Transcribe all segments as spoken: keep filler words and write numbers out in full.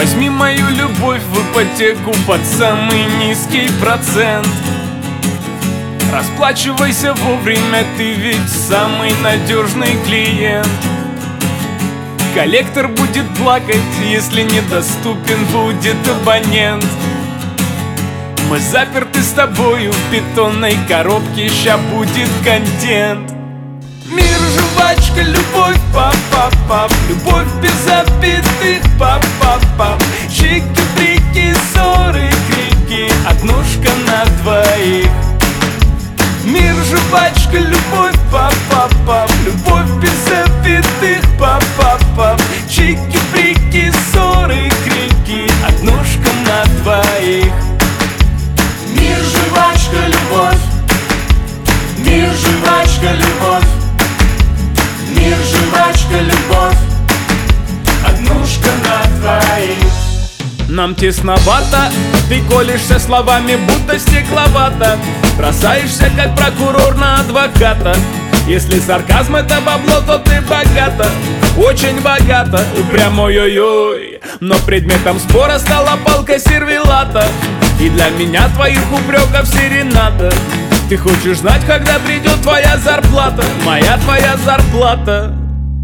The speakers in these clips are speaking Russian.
Возьми мою любовь в ипотеку под самый низкий процент. Расплачивайся вовремя, ты ведь самый надежный клиент. Коллектор будет плакать, если недоступен будет абонент. Мы заперты с тобою в бетонной коробке, ща будет контент. Мир, жвачка, любовь, пап-пап-пап, любовь без обидных, пап-пап-пап. Чики-брики, ссоры, крики, однушка на двоих. Мир, жвачка, любовь, пап-пап-пап, любовь без обидных, пап-пап-пап. Чики-брики, ссоры, крики, однушка на двоих. Мир, жвачка, любовь. Мир, жвачка, любовь. Мир, жвачка, любовь. Однушка на двоих. Нам тесновато, ты колешься словами, будто стекловато. Бросаешься, как прокурор на адвоката. Если сарказм это бабло, то ты богата, очень богата, прям ой-ой-ой. Но предметом спора стала палка сервелата, и для меня твоих упреков серенада. Ты хочешь знать, когда придет твоя зарплата, моя твоя зарплата.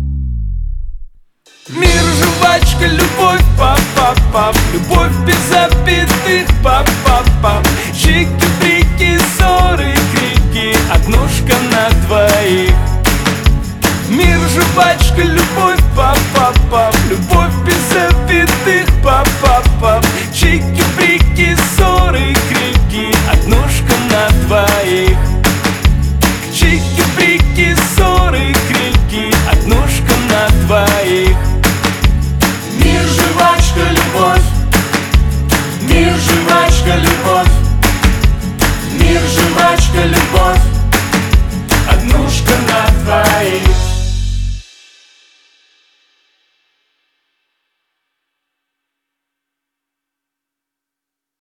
Мир, жвачка, любовь, пап-пап-пап, любовь без обидных, пап-пап-пап.